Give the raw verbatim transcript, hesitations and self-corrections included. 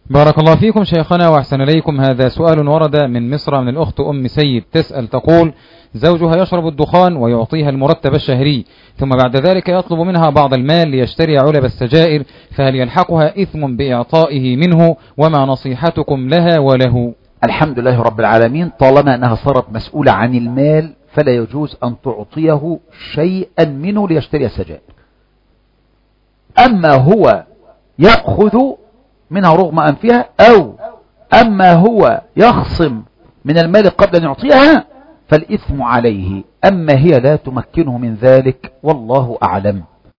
بارك الله فيكم شيخنا وأحسن إليكم. هذا سؤال ورد من مصر من الأخت أم سيد تسأل تقول: زوجها يشرب الدخان ويعطيها المرتب الشهري، ثم بعد ذلك يطلب منها بعض المال ليشتري علب السجائر، فهل يلحقها إثم بإعطائه منه؟ وما نصيحتكم لها وله؟ الحمد لله رب العالمين، طالما أنها صارت مسؤولة عن المال فلا يجوز أن تعطيه شيئا منه ليشتري السجائر. أما هو يأخذ منها رغم أنفها، أو أما هو يخصم من المال قبل أن يعطيها فالإثم عليه، أما هي لا تمكنه من ذلك، والله أعلم.